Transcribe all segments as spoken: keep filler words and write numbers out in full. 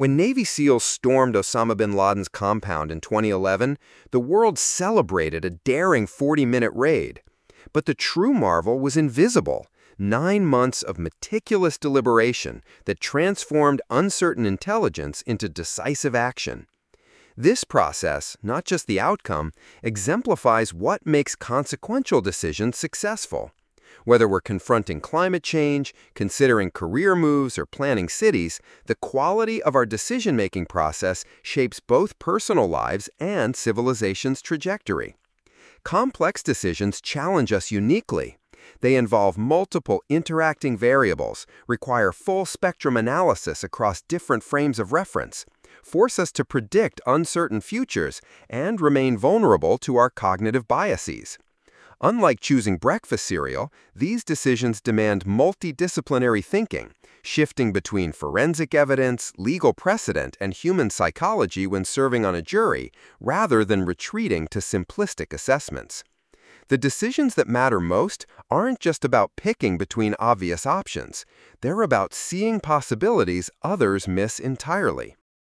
When Navy SEALs stormed Osama bin Laden's compound in twenty eleven, the world celebrated a daring forty-minute raid. But the true marvel was invisible. Nine months of meticulous deliberation that transformed uncertain intelligence into decisive action. This process, not just the outcome, exemplifies what makes consequential decisions successful. Whether we're confronting climate change, considering career moves, or planning cities, the quality of our decision-making process shapes both personal lives and civilization's trajectory. Complex decisions challenge us uniquely. They involve multiple interacting variables, require full-spectrum analysis across different frames of reference, force us to predict uncertain futures, and remain vulnerable to our cognitive biases. Unlike choosing breakfast cereal, these decisions demand multidisciplinary thinking, shifting between forensic evidence, legal precedent, and human psychology when serving on a jury, rather than retreating to simplistic assessments. The decisions that matter most aren't just about picking between obvious options. They're about seeing possibilities others miss entirely.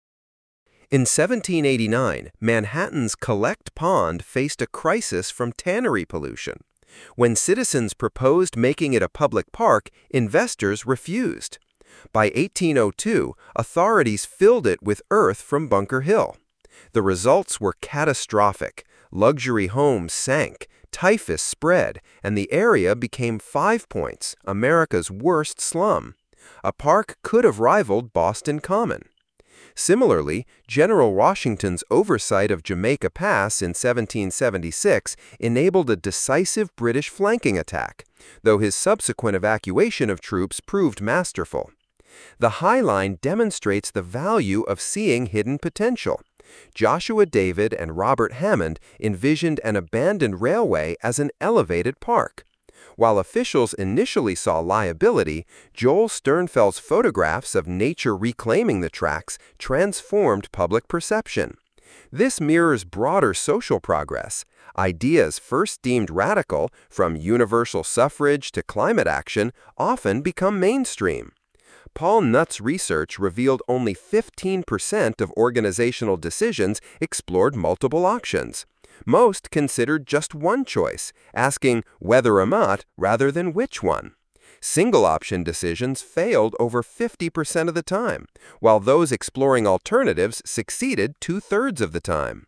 In seventeen eighty-nine, Manhattan's Collect Pond faced a crisis from tannery pollution. When citizens proposed making it a public park, investors refused. By eighteen oh two, authorities filled it with earth from Bunker Hill. The results were catastrophic. Luxury homes sank, typhus spread, and the area became Five Points, America's worst slum. A park could have rivaled Boston Common. Similarly, General Washington's oversight of Jamaica Pass in seventeen seventy-six enabled a decisive British flanking attack, though his subsequent evacuation of troops proved masterful. The High Line demonstrates the value of seeing hidden potential. Joshua David and Robert Hammond envisioned an abandoned railway as an elevated park. While officials initially saw liability, Joel Sternfeld's photographs of nature reclaiming the tracks transformed public perception. This mirrors broader social progress. Ideas first deemed radical, from universal suffrage to climate action, often become mainstream. Paul Nutt's research revealed only fifteen percent of organizational decisions explored multiple options. Most considered just one choice, asking whether or not rather than which one. Single-option decisions failed over fifty percent of the time, while those exploring alternatives succeeded two-thirds of the time.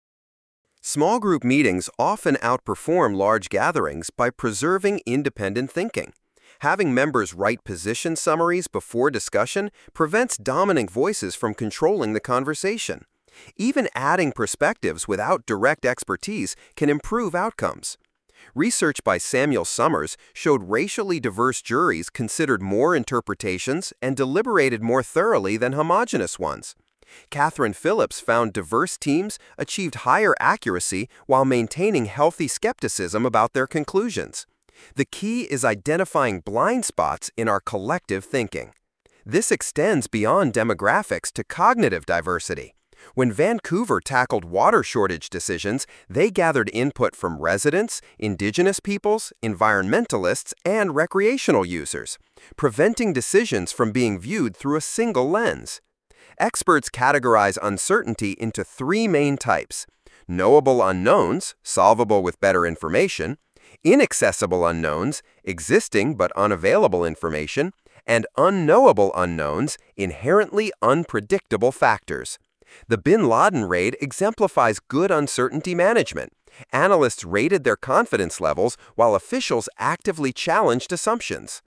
Small group meetings often outperform large gatherings by preserving independent thinking. Having members write position summaries before discussion prevents dominant voices from controlling the conversation. Even adding perspectives without direct expertise can improve outcomes. Research by Samuel Summers showed racially diverse juries considered more interpretations and deliberated more thoroughly than homogeneous ones. Catherine Phillips found diverse teams achieved higher accuracy while maintaining healthy skepticism about their conclusions. The key is identifying blind spots in our collective thinking. This extends beyond demographics to cognitive diversity. When Vancouver tackled water shortage decisions, they gathered input from residents, indigenous peoples, environmentalists, and recreational users, preventing decisions from being viewed through a single lens. Experts categorize uncertainty into three main types: knowable unknowns, solvable with better information; inaccessible unknowns, existing but unavailable information; and unknowable unknowns, inherently unpredictable factors. The Bin Laden raid exemplifies good uncertainty management. Analysts rated their confidence levels while officials actively challenged assumptions.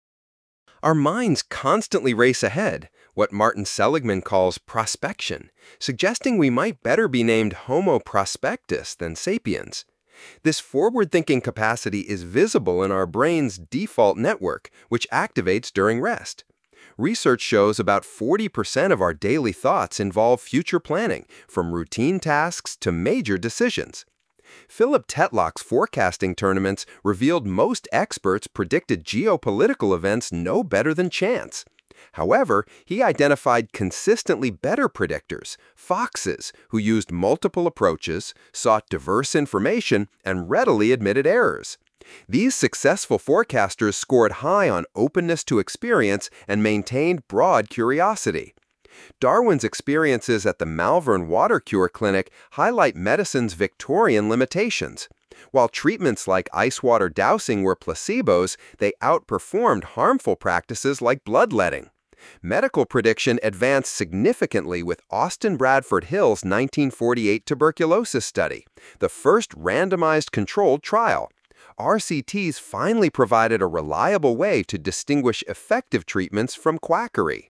Our minds constantly race ahead, what Martin Seligman calls prospection, suggesting we might better be named Homo prospectus than sapiens. This forward-thinking capacity is visible in our brain's default network, which activates during rest. Research shows about forty percent of our daily thoughts involve future planning, from routine tasks to major decisions. Philip Tetlock's forecasting tournaments revealed most experts predicted geopolitical events no better than chance. However, he identified consistently better predictors, foxes, who used multiple approaches, sought diverse information, and readily admitted errors. These successful forecasters scored high on openness to experience and maintained broad curiosity. Darwin's experiences at the Malvern Water Cure Clinic highlight medicine's Victorian limitations. While treatments like ice water dowsing were placebos, they outperformed harmful practices like bloodletting. Medical prediction advanced significantly with Austin Bradford Hill's nineteen forty-eight tuberculosis study, the first randomized controlled trial. R C Ts finally provided a reliable way to distinguish effective treatments from quackery.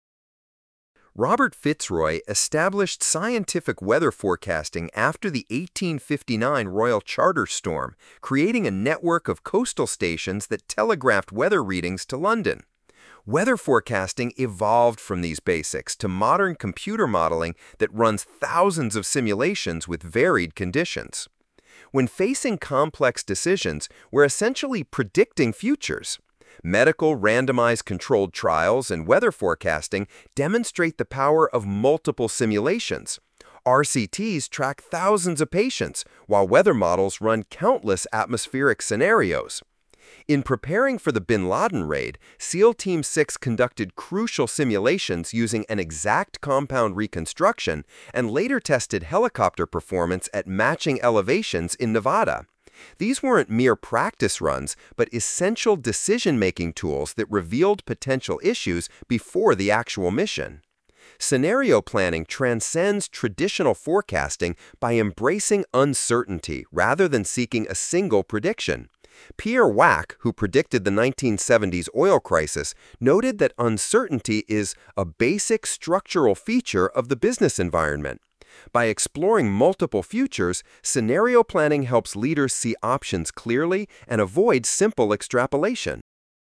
Robert Fitzroy established scientific weather forecasting after the eighteen fifty-nine Royal Charter storm, creating a network of coastal stations that telegraphed weather readings to London. Weather forecasting evolved from these basics to modern computer modeling that runs thousands of simulations with varied conditions. When facing complex decisions, we're essentially predicting futures. Medical randomized controlled trials and weather forecasting demonstrate the power of multiple simulations. R C Ts track thousands of patients, while weather models run countless atmospheric scenarios. In preparing for the Bin Laden raid, SEAL Team six conducted crucial simulations using an exact compound reconstruction and later tested helicopter performance at matching elevations in Nevada. These weren't mere practice runs, but essential decision-making tools that revealed potential issues before the actual mission. Scenario planning transcends traditional forecasting by embracing uncertainty rather than seeking a single prediction. Pierre Wack, who predicted the nineteen seventies oil crisis, noted that uncertainty is a basic structural feature of the business environment. By exploring multiple futures, scenario planning helps leaders see options clearly and avoid simple extrapolation.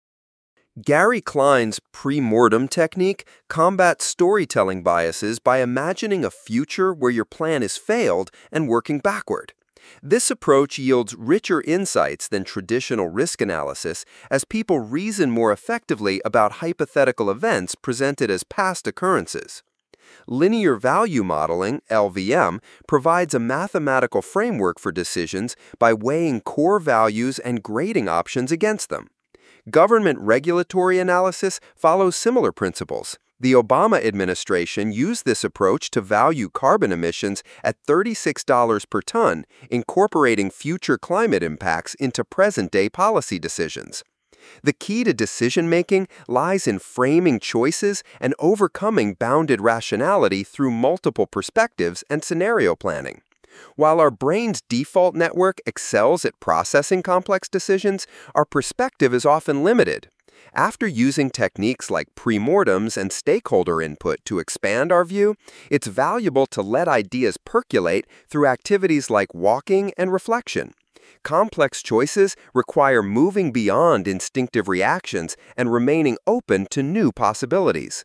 Gary Klein's pre-mortem technique combats storytelling biases by imagining a future where your plan is failed and working backward. This approach yields richer insights than traditional risk analysis as people reason more effectively about hypothetical events presented as past occurrences. Linear value modeling, L V M, provides a mathematical framework for decisions by weighing core values and grading options against them. Government regulatory analysis follows similar principles. The Obama administration used this approach to value carbon emissions at thirty-six dollars per ton, incorporating future climate impacts into present-day policy decisions. The key to decision-making lies in framing choices and overcoming bounded rationality through multiple perspectives and scenario planning. While our brain's default network excels at processing complex decisions, our perspective is often limited. After using techniques like pre-mortems and stakeholder input to expand our view, it's valuable to let ideas percolate through activities like walking and reflection. Complex choices require moving beyond instinctive reactions and remaining open to new possibilities.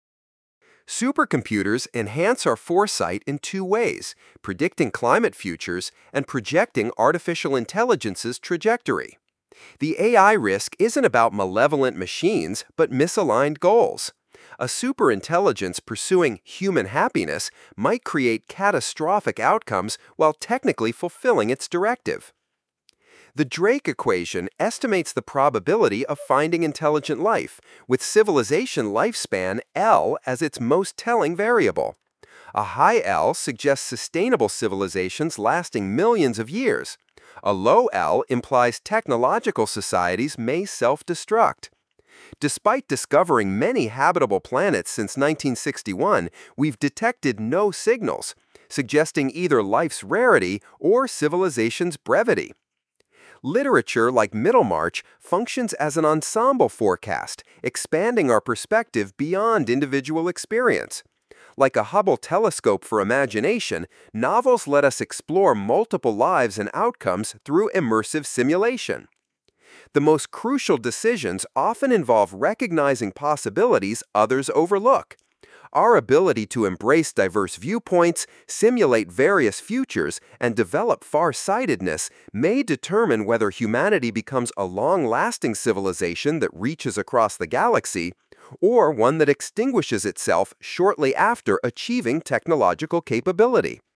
Supercomputers enhance our foresight in two ways: predicting climate futures and projecting artificial intelligence's trajectory. The A I risk isn't about malevolent machines, but misaligned goals. A superintelligence pursuing human happiness might create catastrophic outcomes while technically fulfilling its directive. The Drake equation estimates the probability of finding intelligent life, with civilization lifespan L as its most telling variable. A high L suggests sustainable civilizations lasting millions of years. A low L implies technological societies may self-destruct. Despite discovering many habitable planets since nineteen sixty-one, we've detected no signals, suggesting either life's rarity or civilization's brevity. Literature like Middlemarch functions as an ensemble forecast, expanding our perspective beyond individual experience. Like a Hubble telescope for imagination, novels let us explore multiple lives and outcomes through immersive simulation. The most crucial decisions often involve recognizing possibilities others overlook. Our ability to embrace diverse viewpoints, simulate various futures, and develop far-sightedness may determine whether humanity becomes a long-lasting civilization that reaches across the galaxy, or one that extinguishes itself shortly after achieving technological capability.